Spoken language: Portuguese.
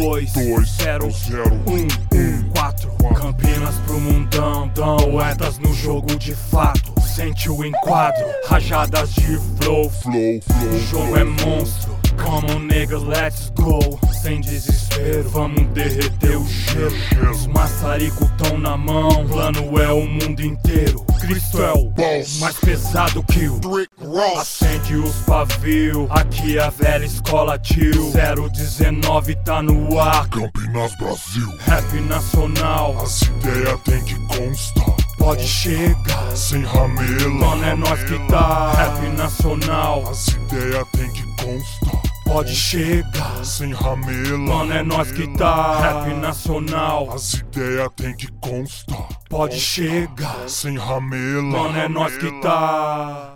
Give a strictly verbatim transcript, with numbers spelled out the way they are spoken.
dois, zero, um, um, quatro. Campinas pro mundão, dão poetas no jogo de fato. Sente o enquadro, rajadas de flow, flow, flow. O jogo é monstro, come on nigga, let's go. Sem desespero, vamos derreter o gelo. Os maçarico tão na mão, o plano é o mundo inteiro. Cristo é o boss, mais pesado que o Rick Ross. Acende os pavio, aqui a velha escola tio. zero dezenove tá no ar, Campinas, Brasil. Rap nacional, As ideias tem que constar. pode chegar, Sem ramela, mano é nós que tá. Rap nacional, As ideias tem que constar. pode chegar, Sem ramela, mano é nós que tá. Rap nacional, As ideias tem que constar. pode chegar, Sem ramela, mano é nós que tá.